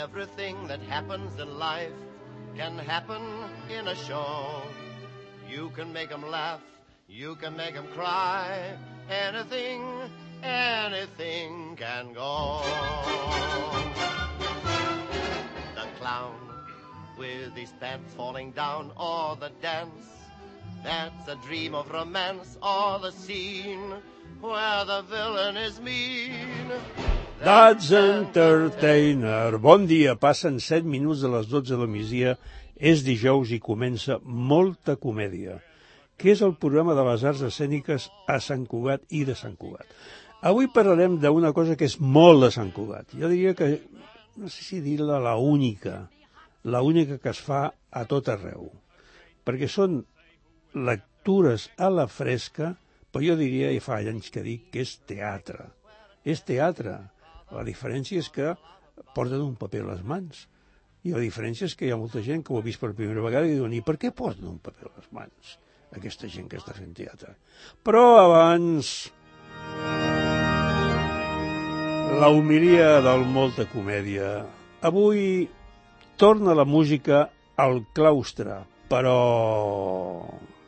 Everything that happens in life can happen in a show. You can make 'em laugh, you can make 'em cry. Anything can go. The clown with his pants falling down, or the dance that's a dream of romance, or the scene where the villain is mean. That's Entertainer. Bon dia, passen 7 minuts de les 12 del migdia, és dijous i comença Molta Comèdia, que és el programa de les arts escèniques a Sant Cugat i de Sant Cugat. Avui parlarem d'una cosa que és molt de Sant Cugat. Jo diria que, no sé si dir-la la única que es fa a tot arreu, perquè són lectures a la fresca, però jo diria, i fa anys que dic, que és teatre. És teatre. La diferència és que porten un paper a les mans. I la diferència és que hi ha molta gent que ho ha vist per primera vegada i diuen, i per què porten un paper a les mans? Aquesta gent que està fent teatre. Però abans, la homilia del Molta Comèdia. Avui torna la música al claustre, però...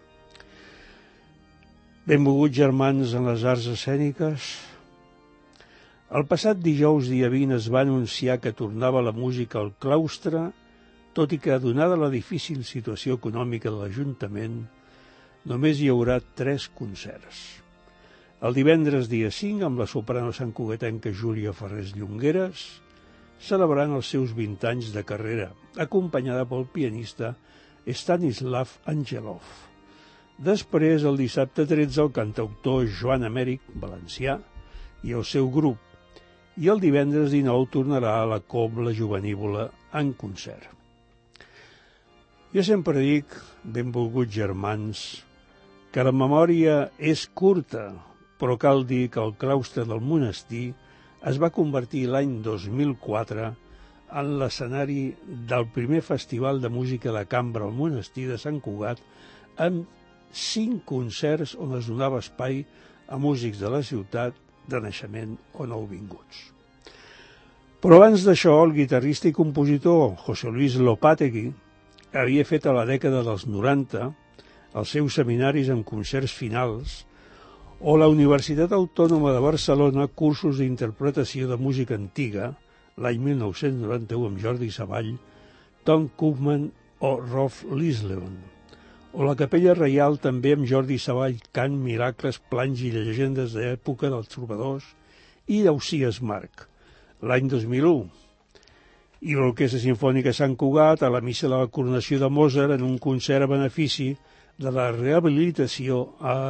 Benvolguts germans en les arts escèniques. El passat dijous, dia 20, es va anunciar que tornava la música al claustre, tot i que, donada la difícil situació econòmica de l'Ajuntament, només hi haurà 3 concerts. El divendres, dia 5, amb la soprano santcugatenca Júlia Ferrés Llongueres, celebrant els seus 20 anys de carrera, acompanyada pel pianista Stanislav Angelov. Després, el dissabte 13, el cantautor Joan Amèric, valencià, i el seu grup. I el divendres 19 tornarà a la Cobla Jovenívola en concert. Jo sempre dic, benvolguts germans, que la memòria és curta, però cal dir que el claustre del monestir es va convertir l'any 2004 en l'escenari del primer festival de música de cambra al monestir de Sant Cugat, amb 5 concerts on es donava espai a músics de la ciutat de naixement o nouvinguts. Però abans d'això, el guitarrista i compositor José Luis Lopategui havia fet a la dècada dels 90 els seus seminaris amb concerts finals, o la Universitat Autònoma de Barcelona cursos d'interpretació de música antiga, l'any 1991 amb Jordi Savall, Tom Koopman o Rolf Lisleon, o la Capella Reial també amb Jordi Savall, cant, miracles, planys i llegendes d'època dels trobadors i d'Ausiàs Marc, l'any 2001. I l'Orquestra Simfònica Sant Cugat a la missa de la coronació de Mozart en un concert a benefici de la rehabilitació,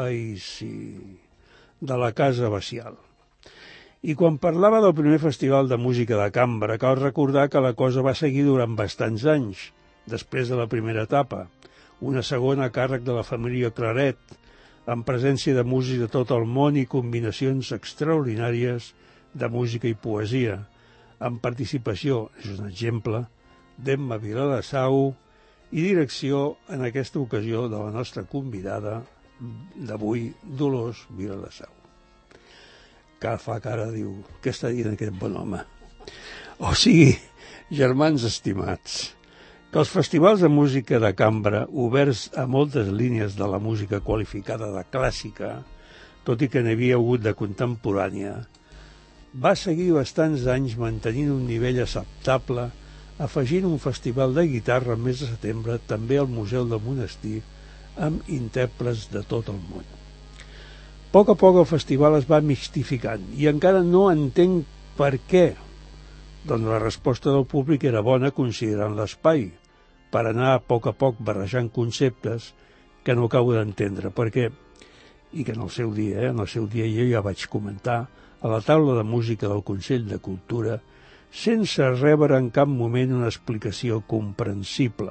de la Casa Bacial. I quan parlava del primer festival de música de cambra, cal recordar que la cosa va seguir durant bastants anys, després de la primera etapa, una segona a càrrec de la família Claret, amb presència de músics de tot el món i combinacions extraordinàries de música i poesia, amb participació, és un exemple, d'Emma Viladasau i direcció, en aquesta ocasió, de la nostra convidada d'avui, Dolors Viladasau. Que fa cara, diu, què està dient aquest bon home? O sigui, germans estimats, que els festivals de música de cambra, oberts a moltes línies de la música qualificada de clàssica, tot i que n'hi havia hagut de contemporània, va seguir bastants anys mantenint un nivell acceptable, afegint un festival de guitarra el mes de setembre també al Museu del Monestir, amb intèrprets de tot el món. A poc el festival es va mixtificant i encara no entenc per què. Doncs la resposta del públic era bona considerant l'espai, per anar a poc barrejant conceptes que no acabo d'entendre, perquè, i que en el seu dia jo ja vaig comentar, a la taula de música del Consell de Cultura, sense rebre en cap moment una explicació comprensible.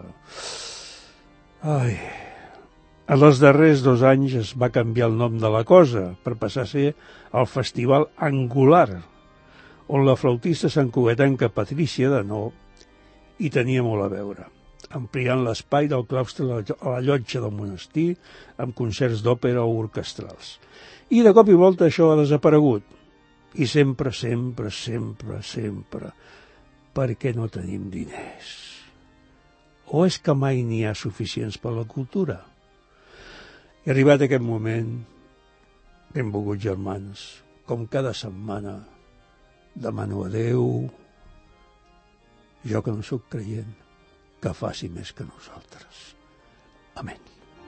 En els darrers 2 anys es va canviar el nom de la cosa, per passar a ser el Festival Angular, on la flautista santcugatenca Patrícia Danó hi tenia molt a veure, ampliant l'espai del claustre a la llotja del monestir amb concerts d'òpera o orquestrals. I de cop i volta això ha desaparegut. I sempre, perquè no tenim diners? O és que mai n'hi ha suficients per la cultura? I arribat aquest moment, benvolguts germans, com cada setmana, demano a Déu, jo que no sóc creient, que faci més que nosaltres. Amén.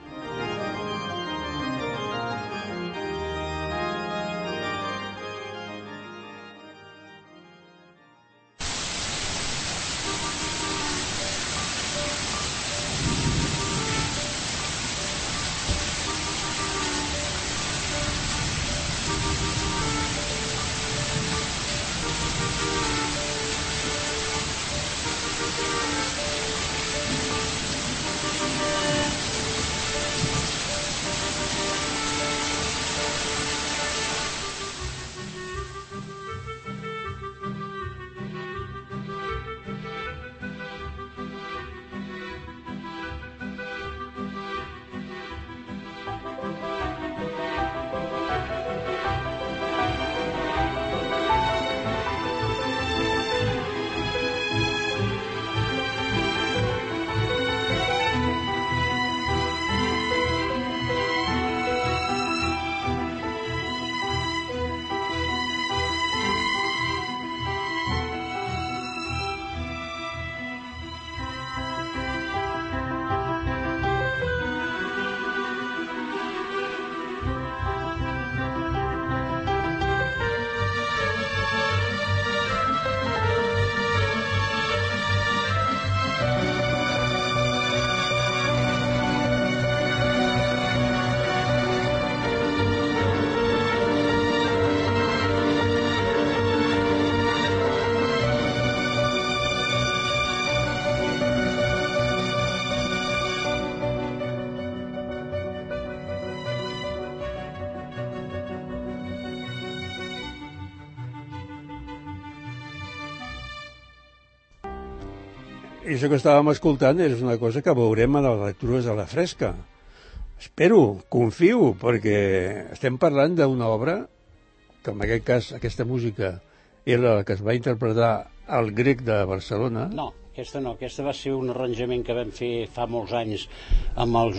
I això que estàvem escoltant és una cosa que veurem a les lectures de la fresca. Espero, confio, perquè estem parlant d'una obra que en aquest cas, aquesta música era la que es va interpretar al Grec de Barcelona. No, aquesta va ser un arranjament que vam fer fa molts anys amb el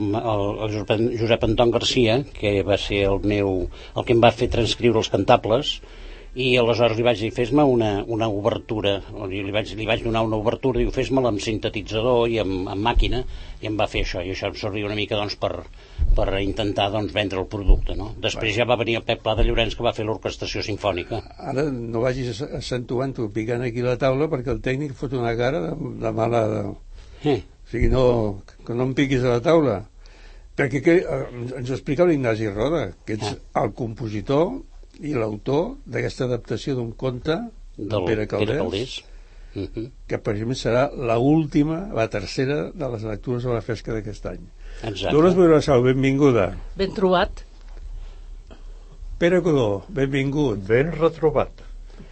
Josep Anton Garcia, que va ser el que em va fer transcriure els cantables, i aleshores li vaig dir, fes-me una obertura, li vaig donar una obertura, diu, fes-me-la amb sintetitzador i amb màquina, i em va fer això, i això em servia una mica doncs, per intentar doncs, vendre el producte, no? Després ja va venir el Pep Pla de Llorenç, que va fer l'orquestació simfònica. Ara no vagis accentuant-ho, picant aquí la taula, perquè el tècnic fot una cara de mala... O sigui, que no em piquis a la taula. Perquè ens ho explica l'Ignasi Roda, que ets el compositor i l'autor d'aquesta adaptació d'un conte del Pere Calders, que per exemple serà la tercera de les lectures a la fresca d'aquest any. Dolors Vilassau, benvinguda. Ben trobat. Pere Codó, benvingut. Ben retrobat.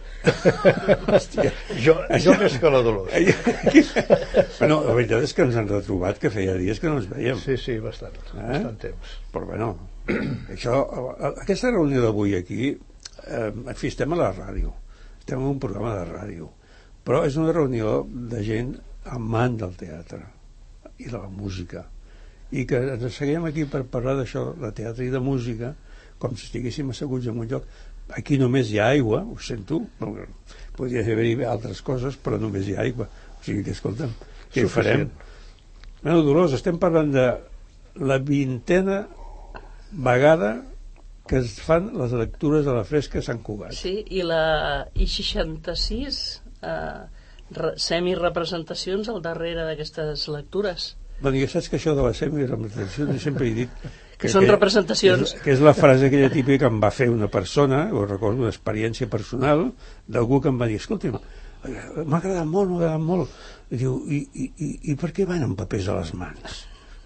jo més que la Dolors. Bueno, la veritat és que ens han retrobat, que feia dies que no ens veiem. Sí, bastant temps. Però bueno, aquesta reunió d'avui aquí, en fi, estem a la ràdio, estem en un programa de ràdio, però és una reunió de gent amant del teatre i de la música, i que ens seguim aquí per parlar d'això, de teatre i de música, com si estiguéssim asseguts en un lloc. Aquí només hi ha aigua, ho sento, podria haver-hi altres coses, però només hi ha aigua, o sigui que, escolta'm, què hi farem? Bueno, Dolors, estem parlant de la 20ª vegada que es fan les lectures de la fresca a Sant Cugat. Sí, i 66 semi-representacions al darrere d'aquestes lectures. Bueno, ja saps que això de les semi-representacions, jo sempre he dit que són representacions. Que és la frase aquella típica que em va fer una persona, ho recordo, una experiència personal, d'algú que em va dir, escolta'm, m'ha agradat molt. I diu, i per què van amb papers a les mans?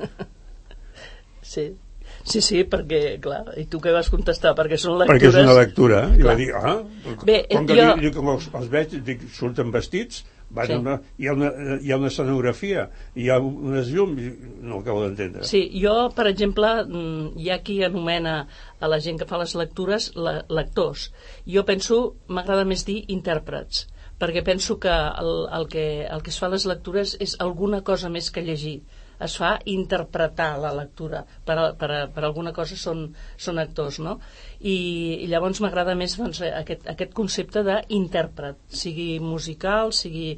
Sí, perquè, clar, i tu què vas contestar? Perquè són lectures... Perquè és una lectura. I va dir, com que com els veig, surten vestits, hi ha una escenografia, hi ha unes llums, no ho acabo d'entendre. Sí, jo, per exemple, hi ha qui anomena a la gent que fa les lectures lectors. Jo penso, m'agrada més dir intèrprets, perquè penso que el que es fa a les lectures és alguna cosa més que llegir. Es fa interpretar la lectura. Per alguna cosa són actors, no? I llavors m'agrada més doncs, aquest concepte d'intèrpret, sigui musical, sigui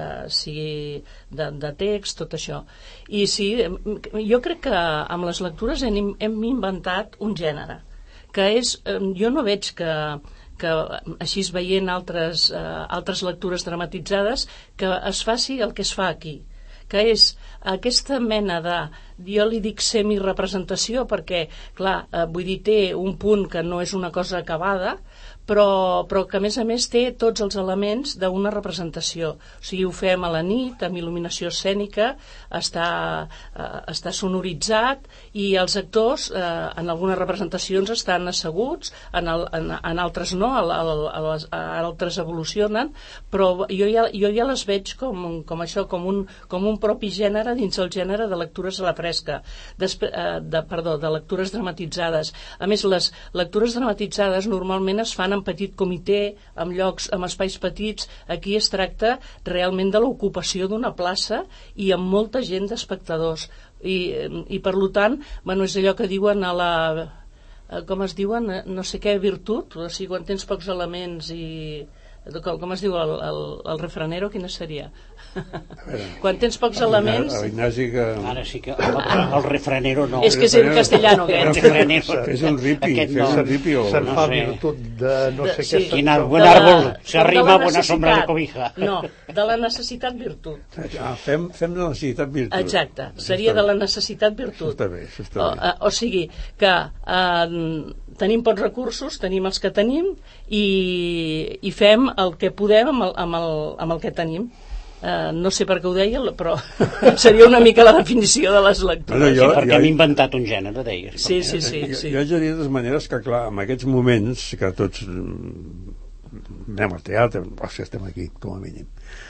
de text, tot això. I sí, jo crec que amb les lectures hem inventat un gènere, que és, jo no veig que així veient altres lectures dramatitzades, que es faci el que es fa aquí, que és aquesta mena de, jo li dic semi-representació perquè, clar, vull dir, té un punt que no és una cosa acabada, però que a més té tots els elements d'una representació. O sigui, ho fem a la nit, amb il·luminació escènica, està sonoritzat, i els actors en algunes representacions estan asseguts, en altres no, altres evolucionen, però jo ja les veig com això, com un propi gènere dins el gènere de lectures a la fresca, de lectures dramatitzades. A més, les lectures dramatitzades normalment es fan en petit comitè, amb espais petits. Aquí es tracta realment de l'ocupació d'una plaça i amb molta gent d'espectadors. I per tant, bueno, és allò que diuen a la... com es diuen? No sé què, virtut? O sigui, quan tens pocs elements i... Com es diu el refranero, quina seria? Quan tens pocs elements... Ara sí que el refranero no. És que és en castellano, aquest. És un ripi, se'n fa virtut de no sé què. Quin buen árbol se arrima, buena sombra de cobija. No, de la necessitat virtut. Fem de la necessitat virtut. Exacte, seria de la necessitat virtut. Això està bé. O sigui, que tenim pocs recursos, tenim els que tenim, i fem el que podem amb el que tenim. No sé per què ho deia, però seria una mica la definició de les lectures. Perquè hem inventat un gènere, deies. Sí. Jo diria de totes maneres que, clar, en aquests moments que tots anem al teatre, si estem aquí, com a mínim,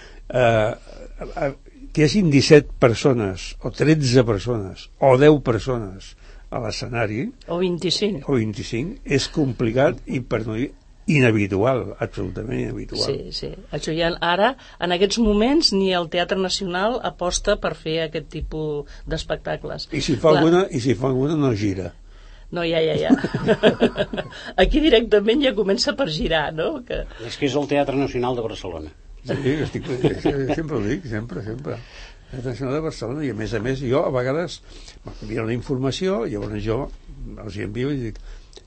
que hi hagin 17 persones, o 13 persones, o 10 persones a l'escenari, o 25, és complicat i, per no dir, inhabitual, absolutament inhabitual. Sí. Això ja, ara, en aquests moments, ni el Teatre Nacional aposta per fer aquest tipus d'espectacles. I si fa alguna no gira. No, ja. Aquí directament ja comença per girar, no? És que és el Teatre Nacional de Barcelona. Sí, sempre ho dic, sempre. El Nacional de Barcelona, i a més, jo a vegades m'envien la informació, llavors jo els hi envio i dic,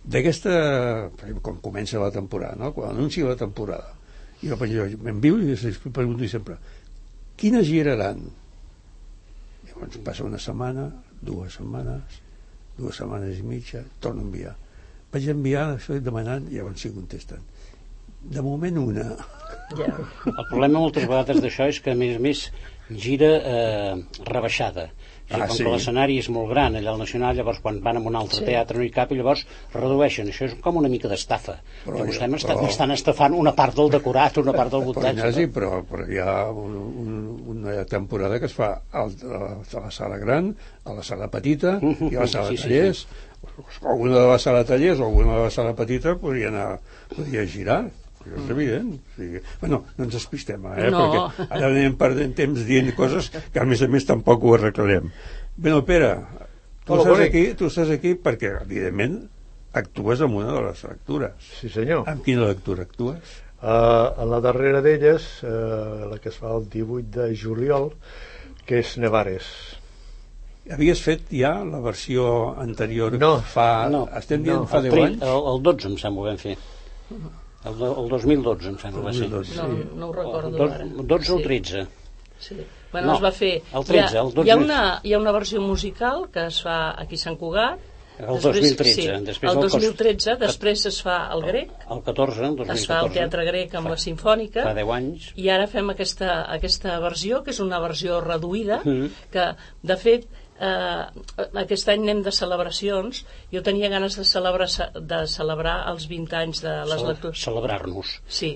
com comença la temporada, no? Quan anuncia la temporada, i jo m'envio i pregunto sempre, quines giraran? Llavors passa una setmana, 2 setmanes, 2 setmanes i mitja, torno a enviar. Vaig enviar això demanant, i llavors sí contesten. De moment una. El problema moltes vegades d'això és que a més gira rebaixada. Com que l'escenari és molt gran allà al Nacional, llavors quan van a un altre teatre no hi cap, i llavors redueixen. Això és com una mica d'estafa, que vostè m'estan estafant una part del decorat, una part del muntatge. Però hi ha una temporada que es fa a la sala gran, a la sala petita i a la sala tallers. Alguna de la sala tallers o alguna de la sala petita podria girar. És evident. Bueno, no ens despistem, perquè ara anem perdent temps dient coses que a més tampoc ho arreglarem. Bueno, Pere, tu estàs aquí perquè, evidentment, actues en una de les lectures. Sí, senyor. Amb quina lectura actues? A la darrera d'elles, la que es fa el 18 de juliol, que és Nevares. Havies fet ja la versió anterior? No. Estem dient fa 10 anys? El 12 em sembla ho vam fer. El 2012 em sembla que va ser. No ho recordo ara. 12 o 13. Sí. Bueno, es va fer... El 13, el 12. Hi ha una versió musical que es fa aquí a Sant Cugat. El 2013. Sí, el 2013, després es fa el grec. El 2014. Es fa el teatre grec amb la sinfònica. Fa 10 anys. I ara fem aquesta versió, que és una versió reduïda, que, de fet, aquest any anem de celebracions. Jo tenia ganes de celebrar els 20 anys de les lectures. Celebrar-nos. Sí,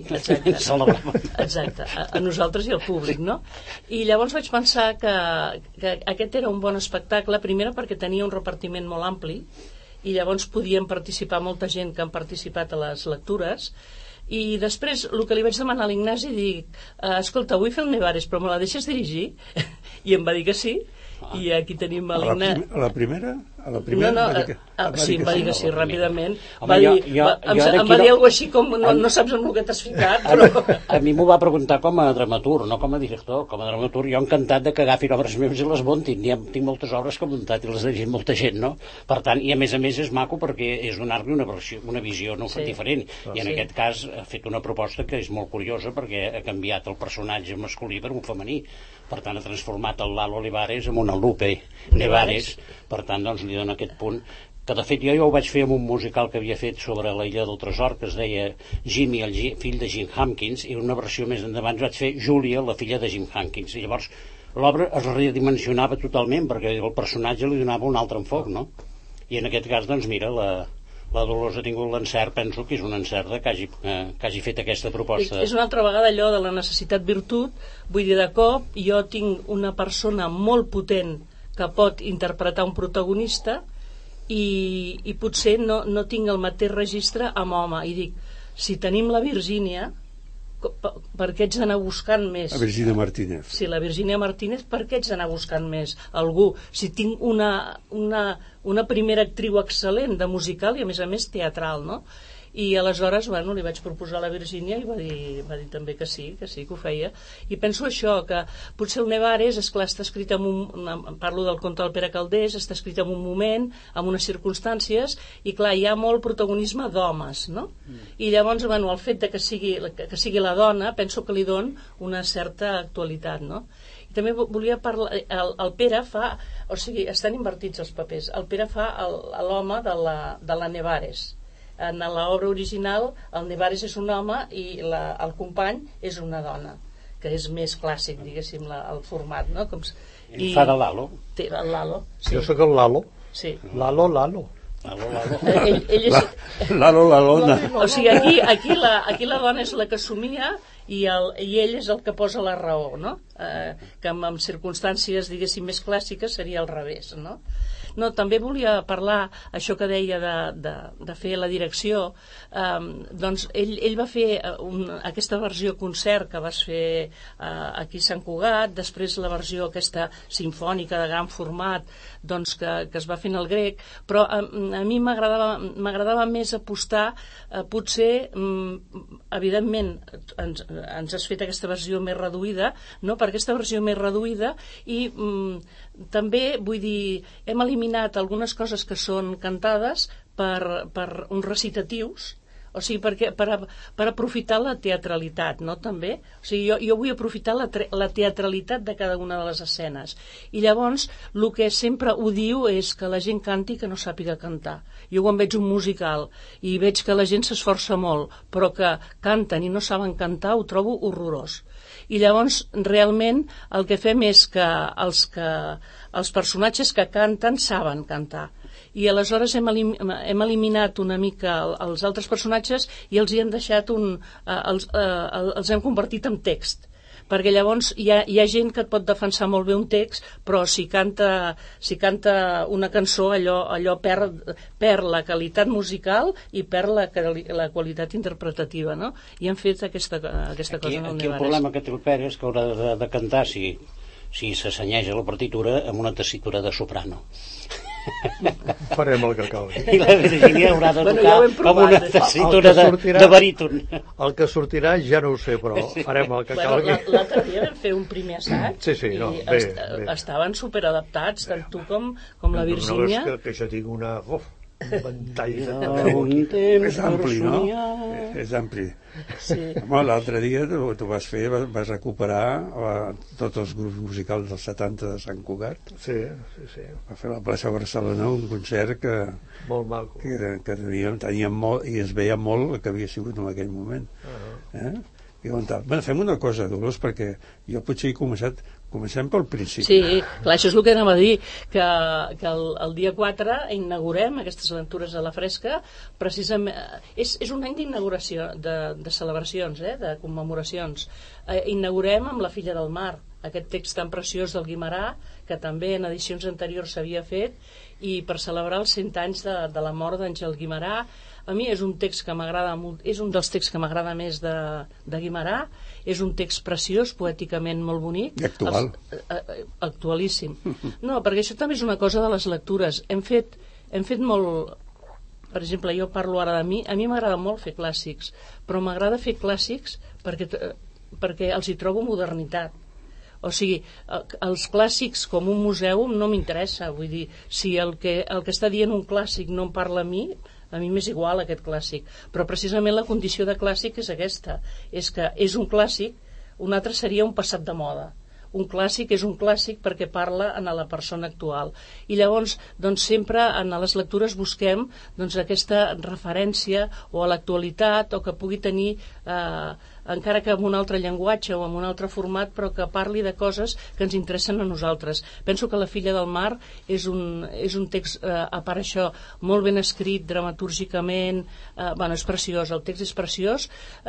exacte, a nosaltres i al públic, no? I llavors vaig pensar que aquest era un bon espectacle, primer perquè tenia un repartiment molt ampli i llavors podien participar molta gent que han participat a les lectures, I després el que li vaig demanar a l'Ignasi, dic, escolta, vull fer el Nevares, però me la deixes dirigir? I em va dir que sí, i aquí tenim l'Ignasi. A la primera? No, sí, em va dir que sí, ràpidament. Em va dir alguna així com, no saps en el que t'has ficat, però... A mi m'ho va preguntar com a dramaturg, no com a director. Com a dramaturg jo encantat de que agafin obres meves i les muntin. Tinc moltes obres que he muntat i les ha dirigit molta gent, no? Per tant, i a més és maco perquè és donar-li una visió diferent. I en aquest cas ha fet una proposta que és molt curiosa perquè ha canviat el personatge masculí per un femení. Per tant, ha transformat el Lalo Olivares en una Lupe Nevares. Per tant, doncs, li dona aquest punt que de fet jo ho vaig fer amb un musical que havia fet sobre la Illa del Tresor, que es deia Jimmy, el fill de Jim Hopkins, i una versió més endavant vaig fer Júlia, la filla de Jim Hopkins, i llavors l'obra es redimensionava totalment perquè el personatge li donava un altre enfoc, no? I en aquest cas, doncs mira, la Dolors ha tingut l'encert, penso que és un encert que hagi fet aquesta proposta. És una altra vegada allò de la necessitat-virtut, vull dir, de cop jo tinc una persona molt potent que pot interpretar un protagonista i potser no tinc el mateix registre amb home, i dic, si tenim la Virgínia, per què ets d'anar buscant més? La Virgínia Martínez. Sí, la Virgínia Martínez, per què ets d'anar buscant més? Algú, si tinc una primera actriu excel·lent de musical i a més teatral, no? I aleshores, bueno, li vaig proposar a la Virgínia i va dir també que sí, que ho feia. I penso això, que potser el Nevares, esclar, està escrit parlo del conte del Pere Calders, està escrit en un moment, en unes circumstàncies, i clar, hi ha molt protagonisme d'homes, no? I llavors, bueno, el fet de que sigui la dona, penso que li don una certa actualitat, no? I també volia parlar, el Pere fa, o sigui, estan invertits els papers, el Pere fa l'home de la Nevares. En l'obra original el Nevares és un home i el company és una dona, que és més clàssic, diguéssim, el format, no? I fa de Lalo. El Lalo, sí. Jo sóc el Lalo. Sí. Lalo. Lalo. O sigui, aquí la dona és la que somia i ell és el que posa la raó, no? Que en circumstàncies, diguéssim, més clàssiques seria al revés, no? No, també volia parlar això que deia de fer la direcció. Doncs ell va fer aquesta versió concert que vas fer aquí a Sant Cugat, després la versió aquesta sinfònica de gran format, doncs que es va fer en el grec, però a mi m'agradava més apostar, potser evidentment ens has fet aquesta versió més reduïda, no? Per aquesta versió més reduïda, i també, vull dir, hem eliminat algunes coses que són cantades per uns recitatius, o sigui, per aprofitar la teatralitat, no? També, o sigui, jo vull aprofitar la teatralitat de cada una de les escenes, i llavors el que sempre ho diu és que la gent canti que no sàpiga cantar. Jo quan veig un musical i veig que la gent s'esforça molt però que canten i no saben cantar, ho trobo horrorós. I llavors realment el que fem és que els personatges que canten saben cantar, i aleshores hem eliminat una mica els altres personatges i els hi hem deixat els hem convertit en text, perquè llavors hi ha gent que et pot defensar molt bé un text, però si canta una cançó allò perd la qualitat musical i perd la qualitat interpretativa, no? I hem fet aquesta cosa en el Nevares. Aquí el problema que té el Pere és que haurà de cantar, si s'assenyeja la partitura, amb una tessitura de soprano. Farem el que calgui. I la Virgínia haurà de tocar amb una tessitura de baríton. El que sortirà ja no ho sé, però farem el que calgui. L'altre dia vam fer un primer assaig bé. Estaven superadaptats, tant tu com la Virgínia. No, és que jo tinc un ventall és ampli, no? És ampli. Sí. L'altre dia tu vas recuperar tots els grups musicals dels 70 de Sant Cugat. Sí. Va fer a la plaça Barcelona un concert que molt maco, que teníem molt, i es veia molt el que havia sigut en aquell moment. Fem una cosa, Dolors, perquè jo potser comencem pel principi. Sí, clar, això és el que anava a dir, que el dia 4 inaugurem aquestes aventures a la fresca, precisament, és un any d'inauguració, de celebracions, de commemoracions. Inaugurem amb La filla del mar, aquest text tan preciós del Guimerà, que també en edicions anteriors s'havia fet, i per celebrar els 100 anys de la mort d'Àngel Guimerà. A mi és un text que m'agrada molt, és un dels texts que m'agrada més de Guimerà, és un text preciós, poèticament molt bonic. I actual. Actualíssim. No, perquè això també és una cosa de les lectures. Hem fet molt... Per exemple, jo parlo ara de mi, a mi m'agrada molt fer clàssics, però m'agrada fer clàssics perquè els hi trobo modernitat. O sigui, els clàssics com un museu no m'interessa, vull dir, si el que està dient un clàssic no em parla a mi m'és igual aquest clàssic, però precisament la condició de clàssic és aquesta, és que és un clàssic, un altre seria un passat de moda. Un clàssic és un clàssic perquè parla a la persona actual. I llavors, doncs, sempre en les lectures busquem doncs, aquesta referència o a l'actualitat o que pugui tenir, encara que en un altre llenguatge o en un altre format, però que parli de coses que ens interessen a nosaltres. Penso que La filla del mar és un text, a part això, molt ben escrit dramatúrgicament, és preciós, el text és preciós,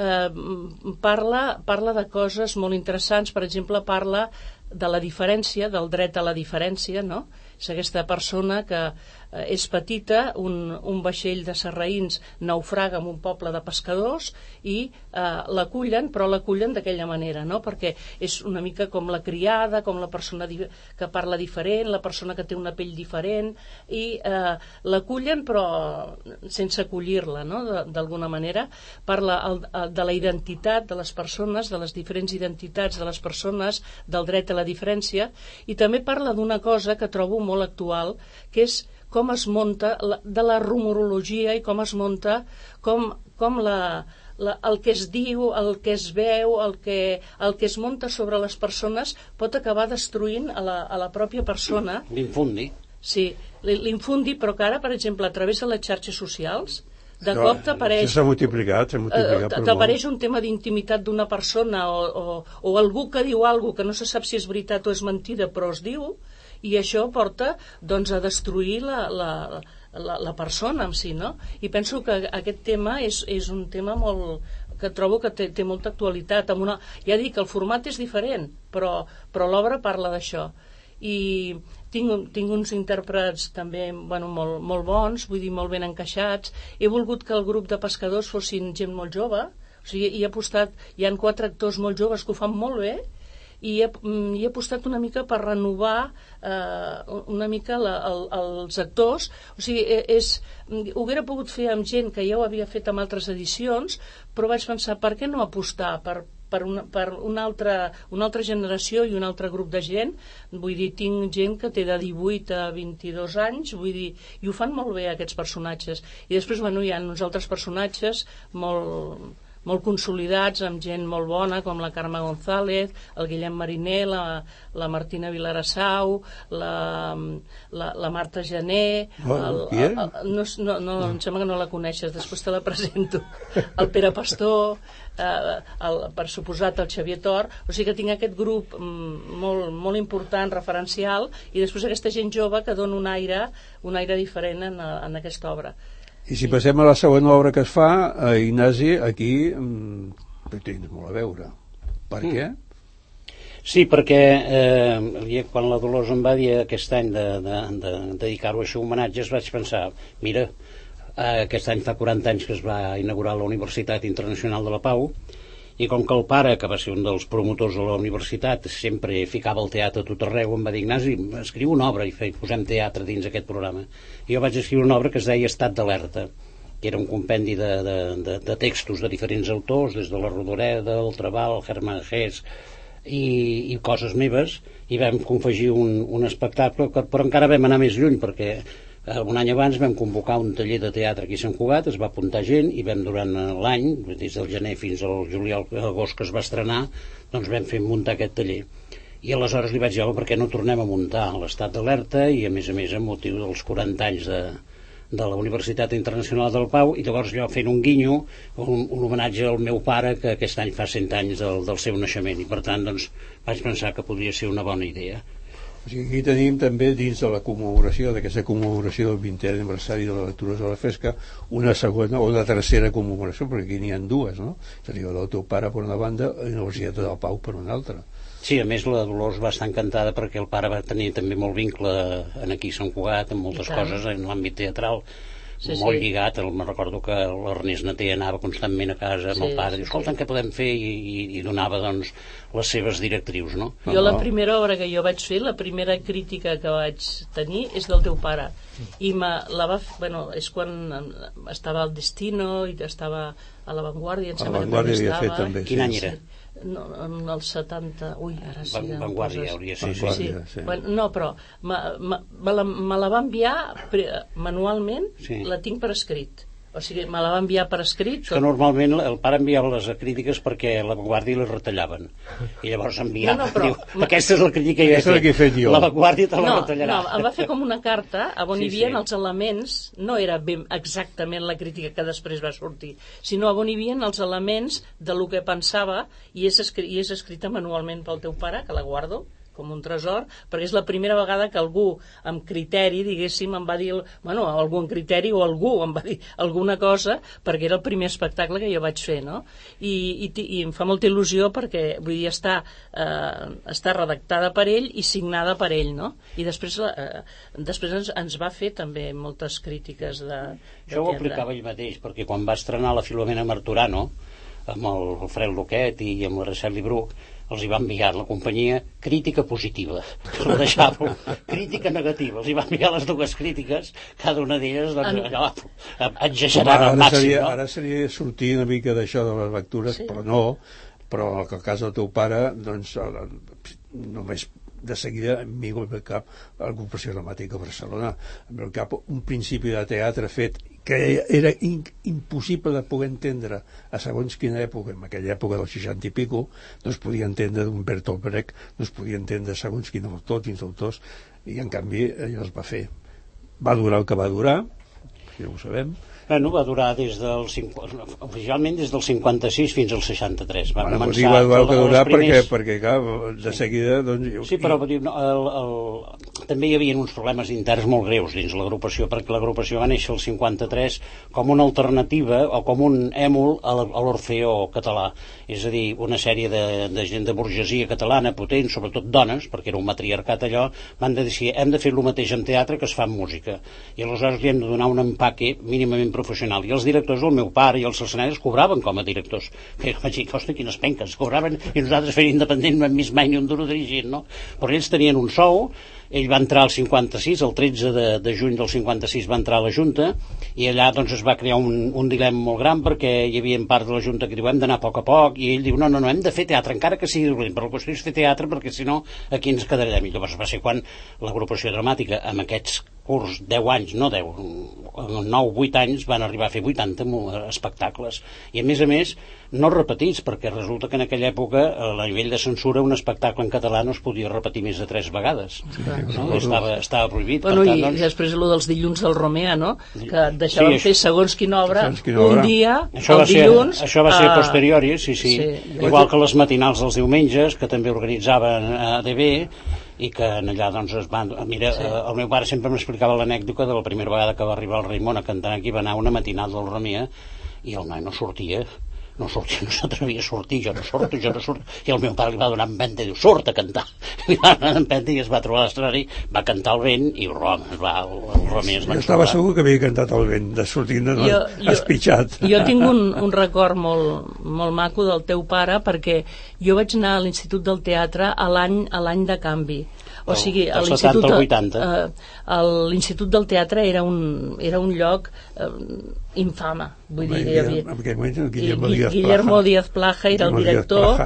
parla de coses molt interessants, per exemple, parla de la diferència, del dret a la diferència, no? És aquesta persona que és petita, un vaixell de sarraïns naufraga en un poble de pescadors i l'acullen, però l'acullen d'aquella manera, no? Perquè és una mica com la criada, com la persona que parla diferent, la persona que té una pell diferent, i l'acullen però sense acollir-la, no? D'alguna manera. Parla de la identitat de les persones, de les diferents identitats de les persones, del dret a la diferència, i també parla d'una cosa que trobo molt actual, que és com es munta, de la rumorologia i com es munta, com el que es diu, el que es veu, el que es munta sobre les persones pot acabar destruint a la pròpia persona. L'infundi. Sí, l'infundi, però que ara, per exemple, a través de les xarxes socials, de cop t'apareix... S'ha multiplicat t'apareix un tema d'intimitat d'una persona o algú que diu alguna que no se sap si és veritat o és mentida, però es diu, i això porta doncs, a destruir la persona en si, no? I penso que aquest tema és un tema molt, que trobo que té molta actualitat. Ja dic, el format és diferent, però l'obra parla d'això. I tinc uns intèrprets també molt bons, vull dir, molt ben encaixats. He volgut que el grup de pescadors fossin gent molt jove, o sigui, hi ha 4 actors molt joves que ho fan molt bé, i he apostat una mica per renovar una mica els actors. O sigui, ho haguera pogut fer amb gent que ja ho havia fet amb altres edicions, però vaig pensar, per què no apostar per una altra generació i un altre grup de gent? Vull dir, tinc gent que té de 18 a 22 anys, vull dir, i ho fan molt bé aquests personatges. I després, hi ha uns altres personatges molt consolidats, amb gent molt bona, com la Carme González, el Guillem Mariner, la Martina Vilarassau, la Marta Jané, no, em sembla que no la coneixes, després te la presento, el Pere Pastor, per suposat el Xavier Tor, o sigui que tinc aquest grup molt important, referencial, i després aquesta gent jove que dona un aire diferent en aquesta obra. I si passem a la segona obra que es fa, Ignasi, aquí tens molt a veure. Per què? Sí, perquè quan la Dolors em va dir aquest any de dedicar-ho a això homenatges, vaig pensar, mira, aquest any fa 40 anys que es va inaugurar la Universitat Internacional de la Pau, i com que el pare, que va ser un dels promotors de la universitat, sempre ficava el teatre a tot arreu, em va dir, Ignasi, escriu una obra i posem teatre dins aquest programa. I jo vaig escriure una obra que es deia Estat d'alerta, que era un compendi de textos de diferents autors, des de la Rodoreda, el Trabal, Hermann Hesse i coses meves, i vam confegir un espectacle, però encara vam anar més lluny, perquè un any abans vam convocar un taller de teatre aquí a Sant Cugat, es va apuntar gent i vam durant l'any, des del gener fins al juliol, agost que es va estrenar, doncs vam fer muntar aquest taller. I aleshores li vaig dir, per què no tornem a muntar l'Estat d'alerta i a més amb motiu dels 40 anys de la Universitat Internacional del Pau, i llavors jo fent un guinyo, un homenatge al meu pare, que aquest any fa 100 anys del seu naixement, i per tant doncs vaig pensar que podria ser una bona idea. O sigui, aquí tenim també dins de la commemoració, d'aquesta commemoració del 20è aniversari de les lectures de la Fresca, una segona o una tercera commemoració, perquè aquí n'hi ha dues, no? Seria del teu pare per una banda i la Universitat del Pau per una altra. Sí, a més la Dolors va estar encantada perquè el pare va tenir també molt vincle aquí a Sant Cugat, en moltes coses, en l'àmbit teatral. molt lligat. Me'n recordo que l'Ernest Naté anava constantment a casa amb el pare, diu, escolta'm, què podem fer? I donava, doncs, les seves directrius, no? Jo la primera obra que jo vaig fer, la primera crítica que vaig tenir és del teu pare, i és quan estava al Destino i estava a La Vanguardia, a La Vanguardia havia fet també. Quin any era? No, en els 70... Ui, ara sí... Vanguardia hauria de ser. Sí. Bueno, no, però me la va enviar manualment, la tinc per escrit. O sigui, me la va enviar per escrit. Que normalment el pare enviava les crítiques perquè La Vanguardia les retallaven. I llavors enviava. Diu, aquesta és la crítica que he fet. La Vanguardia te la retallarà. No, em va fer com una carta on hi havia els elements, no era ben exactament la crítica que després va sortir, sinó on hi havia els elements de lo que pensava, i és escrita manualment pel teu pare, que la guardo com un tresor, perquè és la primera vegada que algú amb criteri, diguéssim, em va dir, algú amb criteri o algú em va dir alguna cosa, perquè era el primer espectacle que jo vaig fer, no? I em fa molta il·lusió perquè, vull dir, està redactada per ell i signada per ell, no? I després ens va fer també moltes crítiques de Jo ho aplicava ell mateix, perquè quan va estrenar la Filomena Marturano, amb el Fred Luquet i amb l'Araceli Bruch, els hi va enviar la companyia crítica positiva, per deixar-ho, crítica negativa, els hi va enviar les dues crítiques, cada una d'elles exagerant al màxim, no? Ara seria sortir una mica d'això de les lectures, però en el cas del teu pare, doncs només de seguida em ve al cap l'agrupació dramàtica de Barcelona, em ve al cap un principi de teatre fet que era impossible de poder entendre a segons quina època, en aquella època del 60 i pico, no es podia entendre d'un Bertolt Brecht, no es podia entendre segons quins autors, i en canvi allò es va fer. Va durar el que va durar, si ho sabem. Bueno, va durar oficialment des del 56 fins al 63. Va durar el que durar perquè clar, de seguida... Doncs, sí, però també hi havia uns problemes interns molt greus dins l'agrupació, perquè l'agrupació va néixer el 53 com una alternativa o com un èmul a l'Orfeó català, és a dir, una sèrie de gent de burgesia catalana potent, sobretot dones, perquè era un matriarcat allò, van decidir, hem de fer el mateix en teatre que es fa en música, i aleshores li hem de donar un empaque mínimament professional, i els directors, el meu pare i els escenaris cobraven com a directors, que vaig dir, hosti, quines penques, cobraven, i nosaltres fent independent no hem vist mai ni un duro dirigint, no? Però ells tenien un sou, ell va entrar al 56, el 13 de juny del 56 va entrar a la Junta, i allà doncs es va crear un dilema molt gran, perquè hi havia part de la Junta que diu hem d'anar a poc, i ell diu no, hem de fer teatre, encara que sigui dolent, però la qüestió és fer teatre, perquè si no aquí ens quedarem. I llavors va ser quan l'agrupació dramàtica, amb aquests curs 10 anys, no 10, 9-8 anys, van arribar a fer 80 espectacles, i a més no repetits, perquè resulta que en aquella època a nivell de censura un espectacle en català no es podia repetir més de 3 vegades, no? Estava prohibit. Bueno, i després el dels dilluns del Romea, no? Que et deixaven fer segons quina obra un dia, el dilluns. Això va ser posteriori, sí. Igual que les matinals dels diumenges, que també organitzaven a DB, i que allà doncs es van... Mira, el meu pare sempre m'explicava l'anècdota de la primera vegada que va arribar el Raimon a cantar aquí, va anar a una matinal del Romea i el noi no s'atrevia a sortir, jo no surto, i el meu pare li va donar empenta i diu, surt a cantar, li va donar empenta i es va trobar a l'escenari, va cantar el vent i el Romea es va estava segur que havia cantat el vent de sortint espitxat. Jo tinc un record molt maco del teu pare, perquè jo vaig anar a l'Institut del Teatre a l'any de canvi. O sigui, l'Institut del Teatre era un lloc infame, vull dir, Guillermo Díaz Plaja era el director,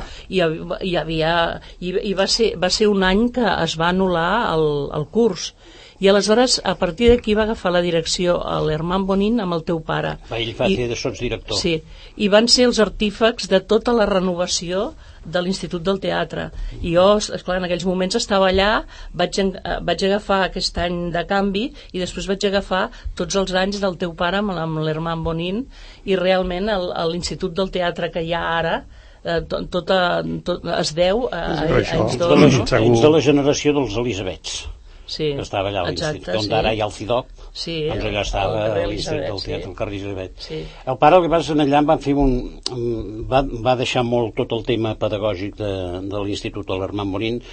i va ser un any que es va anul·lar el curs, i aleshores a partir d'aquí va agafar la direcció l'Herman Bonin amb el teu pare. Ell va fer de sotsdirector. Sí, i van ser els artífecs de tota la renovació de l'Institut del Teatre, i jo, esclar, en aquells moments estava allà, vaig agafar aquest any de canvi i després vaig agafar tots els anys del teu pare amb l'Herman Bonin, i realment l'Institut del Teatre que hi ha ara tot es deu a ells dos. Ets de la generació dels Elisabets, sí, que estava allà a l'Institut, on ara hi ha el CIDOC, doncs allà estava a l'Institut del Teatre, el carrer Elisabet. El pare, el que passa, allà va deixar molt tot el tema pedagògic de l'Institut de l'Herman Bonin,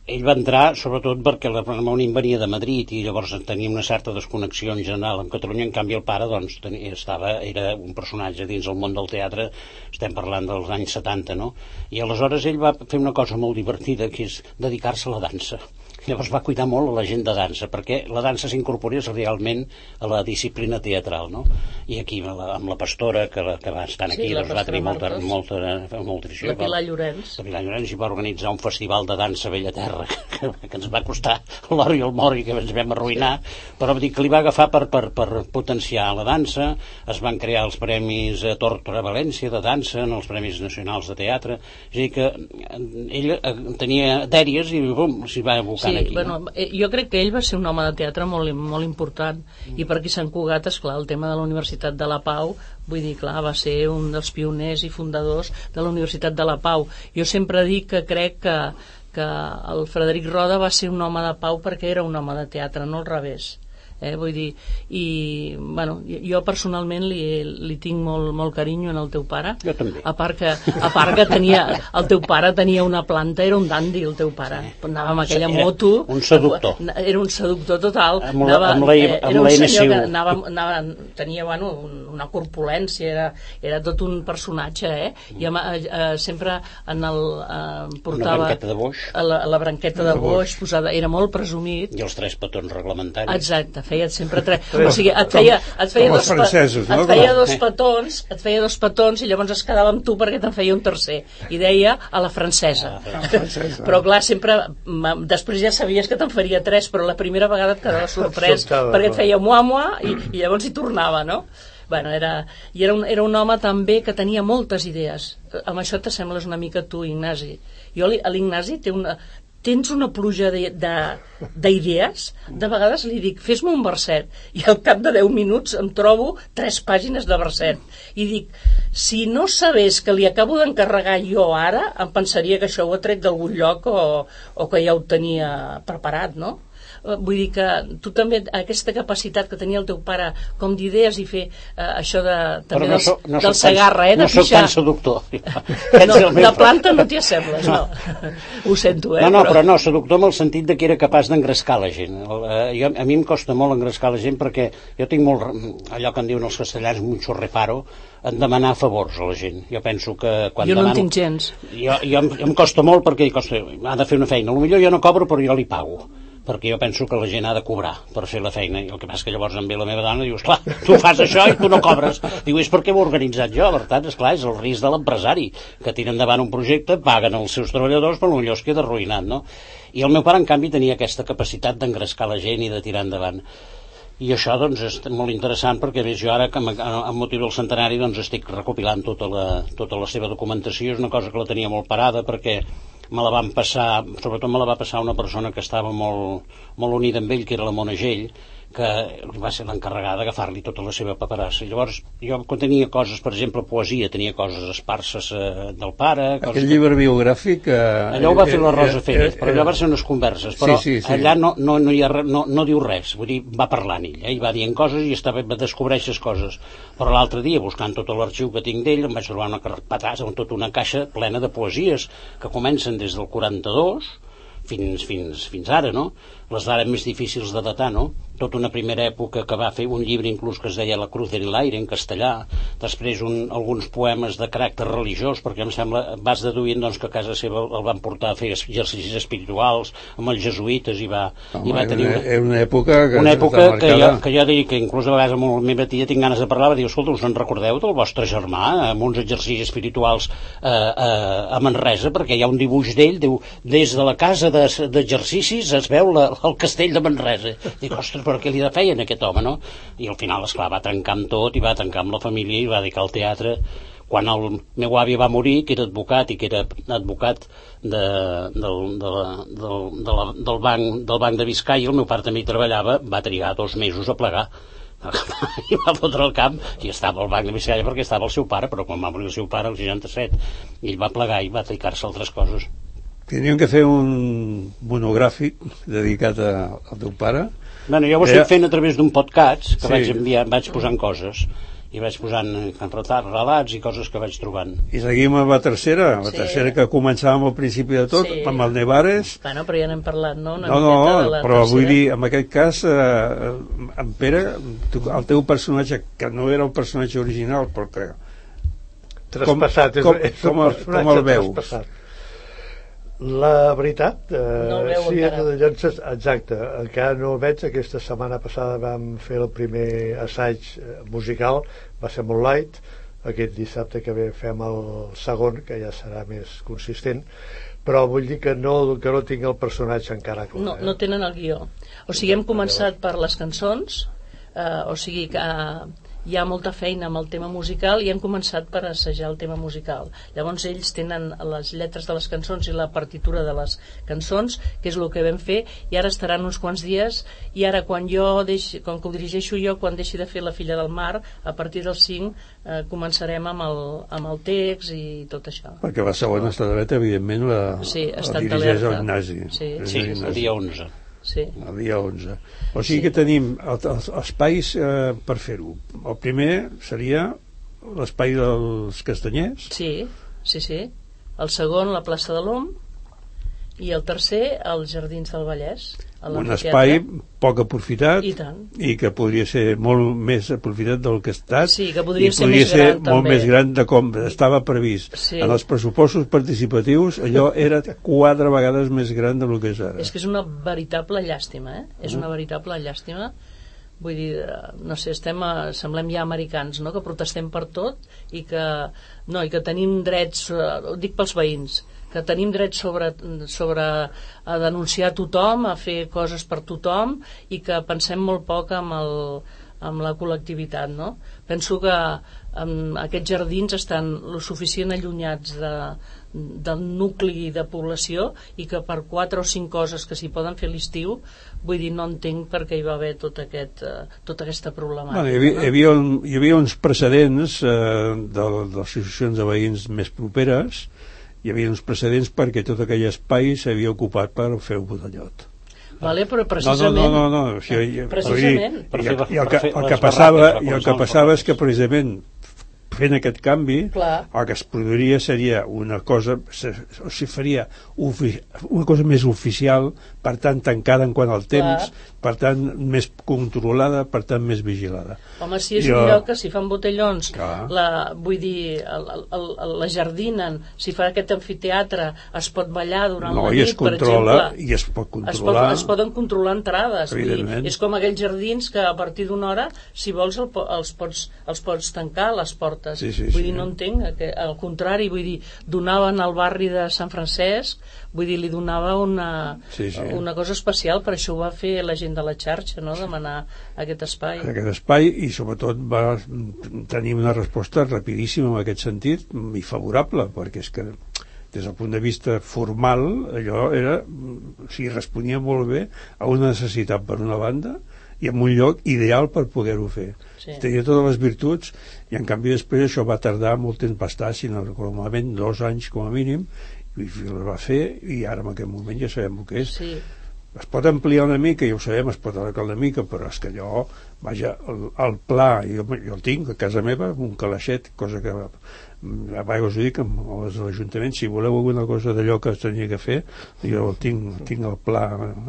ell va entrar sobretot perquè la Ramon venia de Madrid i llavors tenia una certa desconnexió en general amb Catalunya. En canvi el pare doncs, era un personatge dins el món del teatre, estem parlant dels anys 70, no? I aleshores ell va fer una cosa molt divertida, que és dedicar-se a la dansa. Llavors va cuidar molt a la gent de dansa, perquè la dansa s'incorporés realment a la disciplina teatral, no? I aquí amb la Pastora, que va estar aquí, doncs va tenir molta afició. La Pilar Llorenç. La Pilar Llorenç, i va organitzar un festival de dansa a Bellaterra, que ens va costar l'or i el mor i que ens vam arruïnar, però dir que li va agafar per potenciar la dansa. Es van crear els premis Tórtora València de dansa, els premis nacionals de teatre, és a dir que ell tenia dèries i bum, s'hi va abocar. Sí, aquí, bueno, no? Jo crec que ell va ser un home de teatre molt important, i per aquí Sant Cugat, esclar, el tema de la Universitat de la Pau, vull dir, clar, va ser un dels pioners i fundadors de la Universitat de la Pau. Jo sempre dic que crec que el Frederic Roda va ser un home de pau perquè era un home de teatre, no al revés. Vull dir, i bueno, jo personalment li tinc molt carinyo en el teu pare. Jo també. A part que el teu pare tenia una planta, era un dandi el teu pare. Anava amb aquella moto. Un seductor. Era un seductor total. Amb la NSU. Tenia, bueno, una corpulència, era tot un personatge, i sempre portava una branqueta de boix. La branqueta de boix posada, era molt presumit. I els 3 petons reglamentaris. Exacte, feia sempre 3, o sigui, et feia dos petons i llavors es quedava amb tu perquè te'n feia un tercer i deia a la francesa. Però clar, sempre després ja sabies que te'n faria 3, però la primera vegada et quedava sorprès perquè et feia mua i llavors hi tornava, no? Bueno, era un home també que tenia moltes idees. Amb això t'assembles una mica tu, Ignasi. Jo a l'Ignasi tens una pluja d'idees, de vegades li dic, fes-me un verset, i al cap de 10 minuts em trobo 3 pàgines de verset, i dic, si no sabés que li acabo d'encarregar jo ara, em pensaria que això ho ha tret d'algun lloc o que ja ho tenia preparat, no? Vull dir que tu també, aquesta capacitat que tenia el teu pare com d'idees i fer això també del Segarra, de no pixar. No soc tan seductor. De planta no t'hi assembles, no. Ho sento, però no, seductor en el sentit de que era capaç d'engrescar la gent. A mi em costa molt engrescar la gent perquè jo tinc molt, allò que en diuen els castellans, mucho reparo, en demanar favors a la gent. Jo penso que quan jo no en tinc gens. Jo em costa molt perquè ha de fer una feina. Potser jo no cobro però jo li pago, perquè jo penso que la gent ha de cobrar per fer la feina, i el que passa és que llavors em ve la meva dona i diu, esclar, tu fas això i tu no cobres. Diu, és perquè ho he organitzat jo. Per tant, esclar, és el risc de l'empresari, que tira endavant un projecte, paguen els seus treballadors, però potser es queda arruïnat, no? I el meu pare, en canvi, tenia aquesta capacitat d'engrescar la gent i de tirar endavant. I això, doncs, és molt interessant perquè, a més, jo ara, amb motiu del centenari, doncs, estic recopilant tota la seva documentació. És una cosa que la tenia molt parada perquè me la van passar, sobretot me la va passar una persona que estava molt unida amb ell, que era la Mona Gell, que va ser l'encarregada d'agafar-li tota la seva paperassa. Llavors, jo quan tenia coses, per exemple, poesia, tenia coses esparses del pare... Aquell llibre biogràfic... Allò ho va fer la Rosa Férez, però allò va ser unes converses, però allà no diu res, vull dir, va parlant ell, i va dient coses i descobreixes coses. Però l'altre dia, buscant tot l'arxiu que tinc d'ell, em vaig trobar una carpetassa amb tota una caixa plena de poesies que comencen des del 42 fins ara, no? Les d'ara més difícils de datar, no? Tota una primera època que va fer un llibre inclús que es deia La cruz en l'aire, en castellà, després alguns poemes de caràcter religiós, perquè em sembla, vas deduint doncs, que a casa seva el van portar a fer exercicis espirituals amb els jesuïtes i va tenir una època que jo diria que inclús a vegades amb la meva tia tinc ganes de parlar, va dir, escolta, us en recordeu del vostre germà amb uns exercicis espirituals a Manresa, perquè hi ha un dibuix d'ell, diu, des de la casa d'exercicis es veu el castell de Manresa. Dic, ostres, però què li feien a aquest home, no? I al final, esclar, va trencar amb tot i va trencar amb la família i va dedicar al teatre. Quan el meu avi va morir, que era advocat i que era advocat del banc de Biscay, el meu pare també hi treballava, va trigar 2 mesos a plegar i va fotre el camp i estava al banc de Biscay perquè estava el seu pare, però quan va morir el seu pare, el 67, ell va plegar i va dedicar-se a altres coses. Teníem que fer un monogràfic dedicat al teu pare. Bueno, jo ho estic fent a través d'un podcast que vaig posant coses i vaig posant relats i coses que vaig trobant. I seguim amb la tercera que començàvem al principi de tot, amb el Nevares. Bueno, però ja n'hem parlat, no? No, però vull dir, en aquest cas, en Pere, el teu personatge, que no era el personatge original, però que... Traspassat, com el veu? La veritat, no el veu llavors, exacte, encara no el veig. Aquesta setmana passada vam fer el primer assaig musical, va ser molt light. Aquest dissabte que ve fem el segon, que ja serà més consistent, però vull dir que no tinc el personatge encara clar. No tenen el guió. O sigui, hem començat per les cançons, o sigui que hi ha molta feina amb el tema musical i hem començat per assajar el tema musical. Llavors ells tenen les lletres de les cançons i la partitura de les cançons, que és el que vam fer, i ara estaran uns quants dies, i ara quan que ho dirigeixo jo, quan deixi de fer La filla del mar, a partir del 5 començarem amb el text i tot això. Perquè la segona estadeta, evidentment, la dirigeix el Ignasi. Sí, el dia 11. Sí. El dia 11. O sigui que tenim els espais per fer-ho. El primer seria l'espai dels Castanyers. Sí. El segon, la plaça de l'Om, i el tercer, els Jardins del Vallès. Un espai poc aprofitat i que podria ser molt més aprofitat del que ha estat, sí, que podria ser més gran, molt més gran de com estava previst. En els pressupostos participatius allò era 4 vegades més gran del que és ara. És que és una veritable llàstima, És una veritable llàstima. Vull dir, no sé, semblem ja americans, no?, que protestem per tot i que tenim drets, ho dic pels veïns, que tenim dret sobre a denunciar tothom, a fer coses per tothom, i que pensem molt poc amb la col·lectivitat, no? Penso que aquests jardins estan lo suficient allunyats del nucli de població, i que per 4 o 5 coses que s'hi poden fer a l'estiu, vull dir, no entenc per què hi va haver tota aquesta problemàtica. Hi havia uns precedents de les associacions de veïns més properes. Hi havia uns precedents perquè tot aquell espai s'havia ocupat per fer un botellot. Vale, però precisament... No. Precisament. I el que passava és que precisament fent aquest canvi, el que es produiria seria una cosa, o sigui, faria una cosa més oficial, per tant tancada en quant al temps, per tant més controlada, per tant més vigilada. Home, si és un lloc que si fan botellons, vull dir, la jardinen, si fa aquest amfiteatre, es pot ballar durant la nit, per exemple. I es pot controlar. Es poden controlar entrades. És com aquells jardins que a partir d'una hora, si vols, els pots tancar les portes. Vull dir, no entenc, al contrari, vull dir, donaven al barri de Sant Francesc, vull dir, li donava una cosa especial, per això ho va fer la gent de la xarxa, no?, demanar aquest espai. Aquest espai, i sobretot va tenir una resposta rapidíssima en aquest sentit, i favorable, perquè és que des del punt de vista formal allò responia molt bé a una necessitat per una banda i en un lloc ideal per poder-ho fer. Tenia totes les virtuts, i en canvi després això va tardar molt temps, va estar, si no recordo malament, 2 anys com a mínim, i el va fer, i ara en aquest moment ja sabem el que és. Es pot ampliar una mica, ja ho sabem, es pot alargar una mica, però és que allò, vaja, el pla, jo el tinc a casa meva, un calaixet, cosa que a vegades us dic als ajuntaments, si voleu alguna cosa d'allò que es tenia que fer, jo tinc el pla,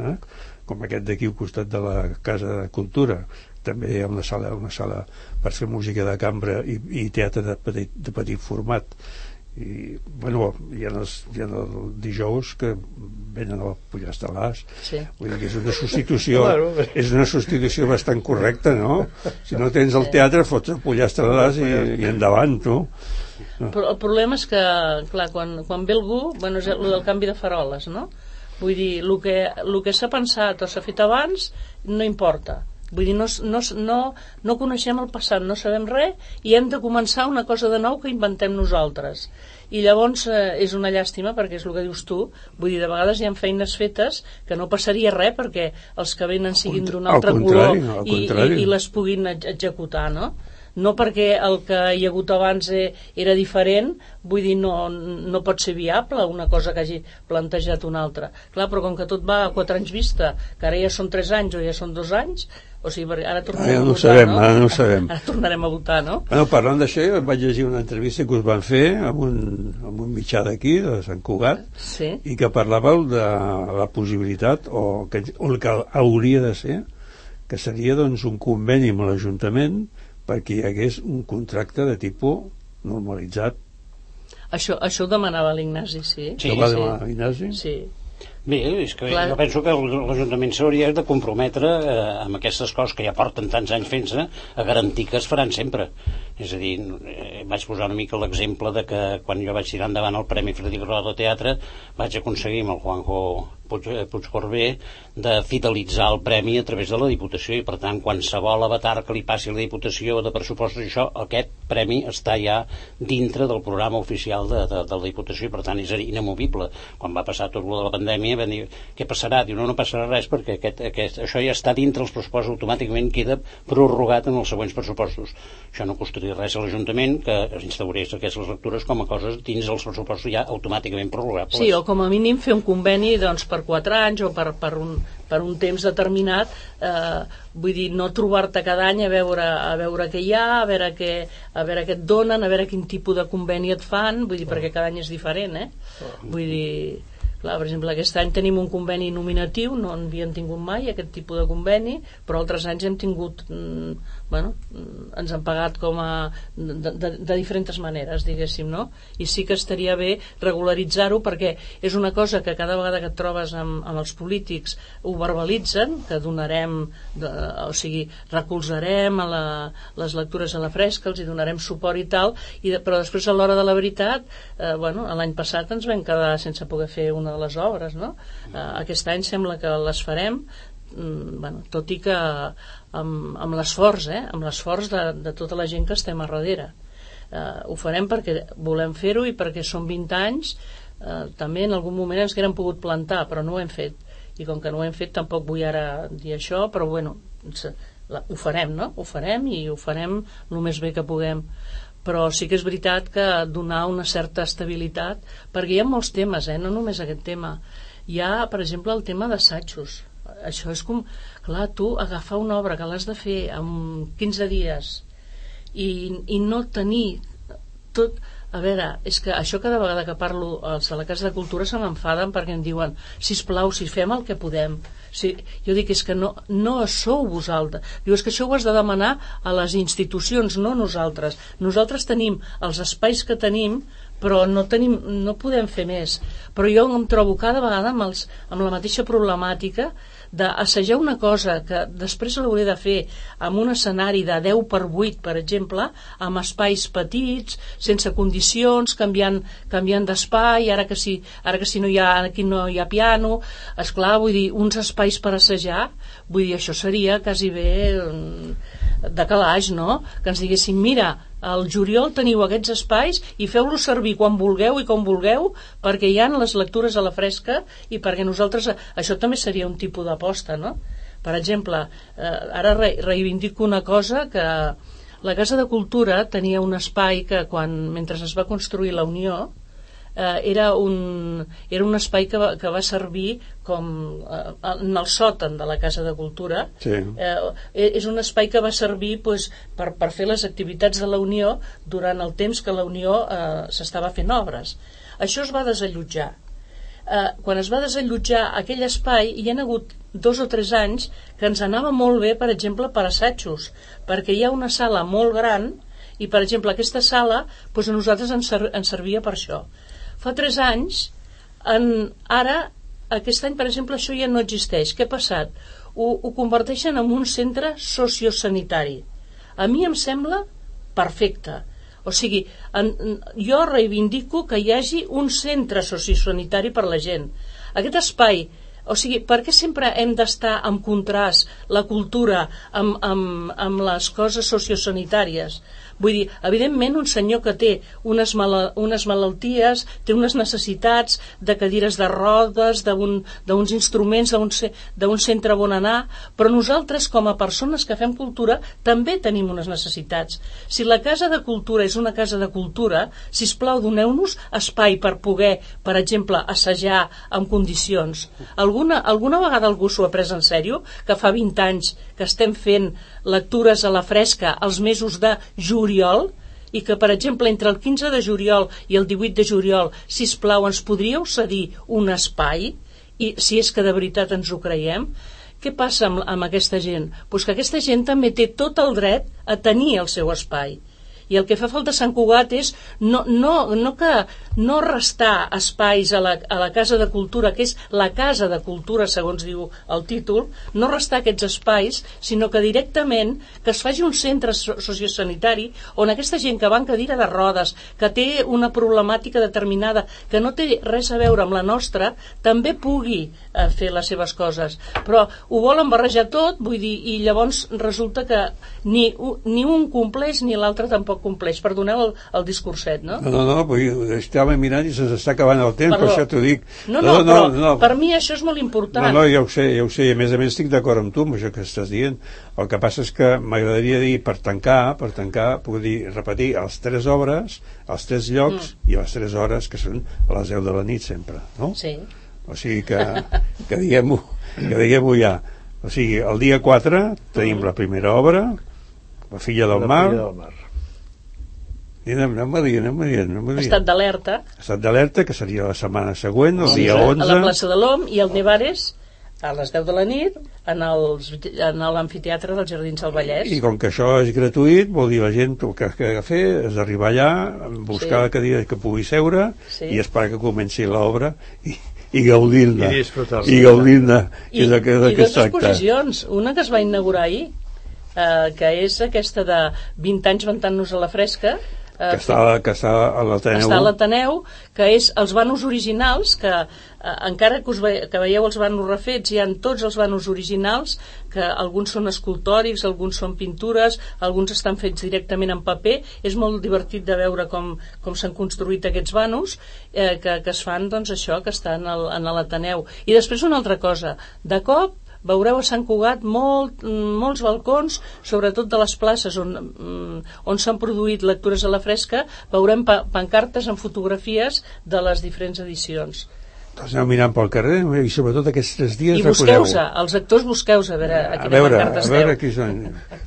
com aquest d'aquí al costat de la Casa de Cultura. També hi ha una sala per fer música de cambra i teatre de petit format. I bueno, hi ha el dijous que venen al Pollastelars, vull dir que és una substitució bastant correcta, no? Si no tens el teatre, fots el Pollastelars i endavant, no? Però el problema és que, clar, quan ve algú, és el del canvi de faroles, no? Vull dir, el que s'ha pensat o s'ha fet abans no importa. Vull dir, no coneixem el passat, no sabem res, i hem de començar una cosa de nou que inventem nosaltres. I llavors és una llàstima, perquè és el que dius tu, vull dir, de vegades hi ha feines fetes que no passaria res perquè els que venen siguin d'un altre color i les puguin executar, no? No perquè el que hi ha hagut abans era diferent, vull dir, no pot ser viable una cosa que hagi plantejat una altra. Clar, però com que tot va a 4 anys vista, que ara ja són 3 anys o ja són 2 anys, O sigui, ara tornarem Ara a no ho votar, sabem, no? ara no ho sabem. Ara tornarem a votar, no? Bueno, parlant d'això, jo vaig llegir una entrevista que us van fer amb un mitjà d'aquí, de Sant Cugat, Sí. i que parlàveu de la possibilitat, o el que hauria de ser, que seria doncs, un conveni amb l'Ajuntament perquè hi hagués un contracte de tipus normalitzat. Això ho demanava l'Ignasi, sí. Sí, Que va demanar l'Ignasi? Sí. Bé, és que Clar. jo penso que l'Ajuntament s'hauria de comprometre amb aquestes coses que ja porten tants anys fent-se a garantir que es faran sempre. És a dir, vaig posar una mica l'exemple de que quan jo vaig tirar endavant el Premi Frederic Roda de Teatre vaig aconseguir amb el Juanjo Puigcorbé de fidelitzar el premi a través de la Diputació, i per tant qualsevol avatar que li passi a la Diputació de pressupostos, això, aquest premi està ja dintre del programa oficial de la Diputació, i per tant és inamovible. Quan va passar tot de la pandèmia van dir, què passarà? Diu, no passarà res perquè això ja està dintre els pressupostos, automàticament queda prorrogat en els següents pressupostos. Això no costaria res a l'Ajuntament que instaurés aquestes lectures com a coses dins els pressupostos ja automàticament prorrogables. Sí, o com a mínim fer un conveni doncs, per 4 anys o per un temps determinat, vull dir, no trobar-te cada any a veure què hi ha, a veure què et donen, a veure quin tipus de conveni et fan, vull dir, perquè cada any és diferent, vull dir, clar, per exemple, aquest any tenim un conveni nominatiu, no en havíem tingut mai aquest tipus de conveni, però altres anys hem tingut, ens han pagat com a de diferents maneres, diguéssim, no? I sí que estaria bé regularitzar-ho, perquè és una cosa que cada vegada que et trobes amb els polítics ho verbalitzen, que donarem, o sigui, recolzarem les lectures a la fresca, els hi donarem suport i tal, però després a l'hora de la veritat, l'any passat ens vam quedar sense poder fer una de les obres, no? Aquest any sembla que les farem, tot i que amb l'esforç de tota la gent que estem a darrere. Ho farem perquè volem fer-ho i perquè són 20 anys, també en algun moment ens haguem pogut plantar, però no ho hem fet, i com que no ho hem fet tampoc vull ara dir això, però ho farem, no? Ho farem i ho farem el més bé que puguem, però sí que és veritat que donar una certa estabilitat, perquè hi ha molts temes, no només aquest tema. Hi ha, per exemple, el tema d'assajos. Això és com, clar, tu agafar una obra que l'has de fer en 15 dies i no tenir tot. A veure, és que això cada vegada que parlo els de la Casa de Cultura se m'enfaden perquè em diuen, sisplau, si fem el que podem. Jo dic, és que no sou vosaltres. Diu, és que això ho has de demanar a les institucions, no nosaltres. Nosaltres tenim els espais que tenim, però no podem fer més. Però jo em trobo cada vegada amb la mateixa problemàtica d'assajar una cosa que després l'hauré de fer amb un escenari de 10 per 8, per exemple, amb espais petits, sense condicions, canviant d'espai, ara que si no hi ha, aquí no hi ha piano, esclar, vull dir, uns espais per assajar, vull dir, això seria quasi bé de calaix, no? Que ens diguessin, mira, al juliol teniu aquests espais i feu-los servir quan vulgueu i com vulgueu, perquè hi ha les lectures a la fresca i perquè nosaltres, això també seria un tipus d'aposta, no? Per exemple, ara reivindico una cosa, que la Casa de Cultura tenia un espai que mentre es va construir la Unió, era un espai que va servir com en el sòtan de la Casa de Cultura. Sí. És un espai que va servir per fer les activitats de la Unió durant el temps que la Unió s'estava fent obres. Això es va desallotjar. Quan es va desallotjar aquell espai, hi ha hagut 2 o 3 anys que ens anava molt bé, per exemple, per assajos, perquè hi ha una sala molt gran i, per exemple, aquesta sala a nosaltres ens servia per això. Fa 3 anys, ara, aquest any, per exemple, això ja no existeix. Què ha passat? Ho converteixen en un centre sociosanitari. A mi em sembla perfecte. O sigui, jo reivindico que hi hagi un centre sociosanitari per la gent. Aquest espai, o sigui, per què sempre hem d'estar en contrast la cultura amb les coses sociosanitàries? Vull dir, evidentment, un senyor que té unes malalties, té unes necessitats de cadires de rodes, d'uns instruments, d'un centre on anar, però nosaltres, com a persones que fem cultura, també tenim unes necessitats. Si la Casa de Cultura és una casa de cultura, sisplau, doneu-nos espai per poder, per exemple, assajar en condicions. Alguna vegada algú s'ho ha pres en sèrio? Que fa 20 anys que estem fent lectures a la fresca els mesos de juliol, i que, per exemple, entre el 15 de juliol i el 18 de juliol, sisplau, ens podríeu cedir un espai, i si és que de veritat ens ho creiem? Què passa amb aquesta gent? Pues que aquesta gent també té tot el dret a tenir el seu espai. I el que fa falta a Sant Cugat és no restar espais a la Casa de Cultura, que és la Casa de Cultura, segons diu el títol, no restar aquests espais, sinó que directament que es faci un centre sociosanitari on aquesta gent que va en cadira de rodes, que té una problemàtica determinada, que no té res a veure amb la nostra, també pugui fer les seves coses. Però ho volen barrejar tot, vull dir, i llavors resulta que ni un compleix ni l'altre tampoc compleix. Perdoneu el discurset, no? No, estava mirant i se'ns està acabant el temps, per això t'ho dic. No, per mi això és molt important. No, ja ho sé, i a més estic d'acord amb tu, amb això que estàs dient. El que passa és que m'agradaria dir, per tancar, puc repetir les 3 obres, els 3 llocs i les 3 hores, que són a les 10 de la nit sempre, no? Sí. O sigui que diguem-ho ja. O sigui, el dia 4 tenim la primera obra, La filla del mar. Anem dient. Estat d'alerta, que seria la setmana següent, el dia 11. A la plaça de l'Om, i el Nevares a les 10 de la nit en l'amfiteatre dels Jardins del Vallès. I com que això és gratuït, vol dir la gent que ha de fer és arribar allà, buscar la cadira que pugui seure i esperar que comenci l'obra i gaudir-ne. I gaudir-ne. I dues exposicions, una que es va inaugurar ahir, que és aquesta de 20 anys ventant-nos a la fresca, que està a l'Ateneu. Està a l'Ateneu, que és els vanos originals, que encara que veieu els vanos refets, hi ha tots els vanos originals, que alguns són escultòrics, alguns són pintures, alguns estan fets directament en paper. És molt divertit de veure com s'han construït aquests vanos, que es fan, doncs, això, que estan a l'Ateneu. I després una altra cosa, de cop veureu a Sant Cugat molts balcons, sobretot de les places on s'han produït lectures a la fresca, veurem pancartes amb fotografies de les diferents edicions. Doncs aneu mirant pel carrer i sobretot aquests 3 dies i busqueu-se, els actors busqueu-se a veure a quina pancarta esteu. A veure qui són.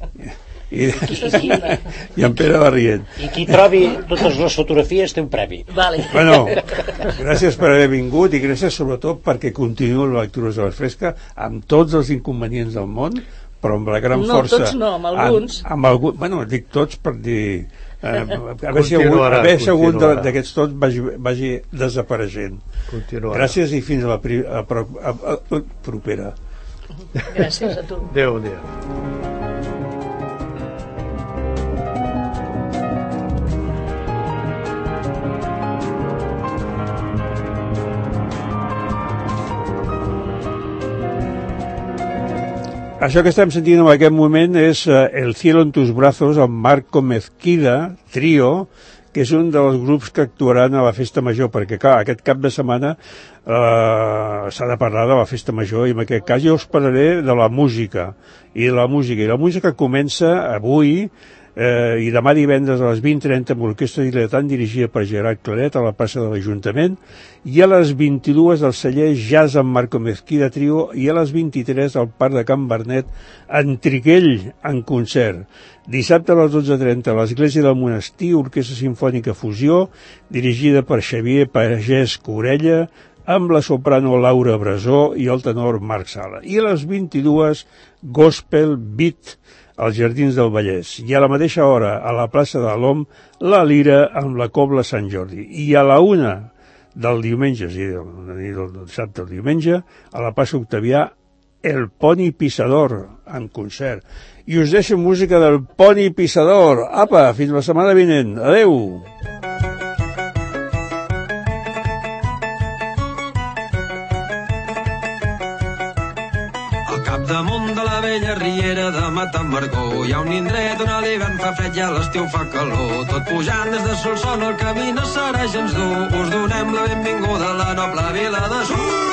I en Pere Barrient. I qui trobi totes les fotografies té un premi. Vale. Bueno, gràcies per haver vingut i gràcies sobretot perquè continuï les lectures de la fresca amb tots els inconvenients del món, però amb la gran força. No, tots no, amb alguns. Bueno, dic tots per dir haver segut d'aquests tots vagi desapareixent. Gràcies i fins a la propera. Gràcies a tu. Adéu. Això que estem sentint en aquest moment és El cielo en tus brazos, amb Marco Mezquida Trio, que és un dels grups que actuaran a la Festa Major, perquè clar, aquest cap de setmana s'ha de parlar de la Festa Major, i en aquest cas jo us parlaré de la música. I la música comença avui i demà divendres a les 20:30 amb l'Orquestra Diletant dirigida per Gerard Claret a la plaça de l'Ajuntament, i a les 22 al celler Jazz amb Marco Mezquida Trio, i a les 23 al Parc de Can Bernet en Triguell en concert. Dissabte a les 12:30 a l'Església del Monestir, Orquestra Simfònica Fusió dirigida per Xavier Pagès Corella, amb la soprano Laura Brasó i el tenor Marc Sala. I a les 22 Gospel Beat als Jardins del Vallès, i a la mateixa hora a la plaça de l'Om la Lira amb la Cobla Sant Jordi, i a la 1 del diumenge, és a dir, del dissabte al diumenge, a la plaça Octavià El Poni Pissador en concert. I us deixo música del Poni Pissador. Apa, fins la setmana vinent. Adeu! Damunt de la vella riera de Matamargó hi ha un indret on a l'hivern fa fred i a l'estiu fa calor. Tot pujant des de Solsona el camí no serà gens dur. Us donem la benvinguda a la noble vila de Sur.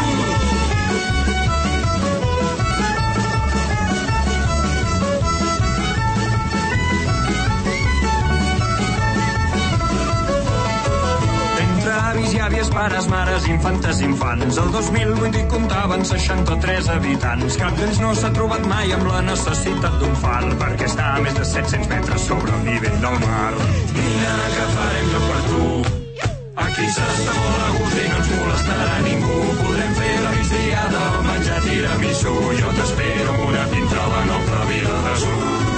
Avis i àvies, pares, mares, infantes, infants. El 2008 hi comptaven 63 habitants. Cap d'ells no s'ha trobat mai amb la necessitat d'un far, perquè està a més de 700 metres sobre el nivell del mar. Vine que farem lloc per tu. Aquí s'està molt a gust i no ens molestarà ningú. Podrem fer la migdiada o menjar tiramisú. Jo t'espero amb una pinta a la noble vila de Sur.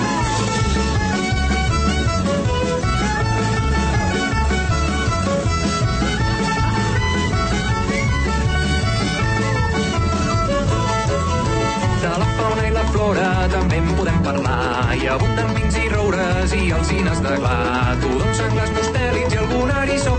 Flora també en podem parlar. Hi abunden pins i roures i alzines de gla, tudons, senglars, mustèlids i algun eriçó.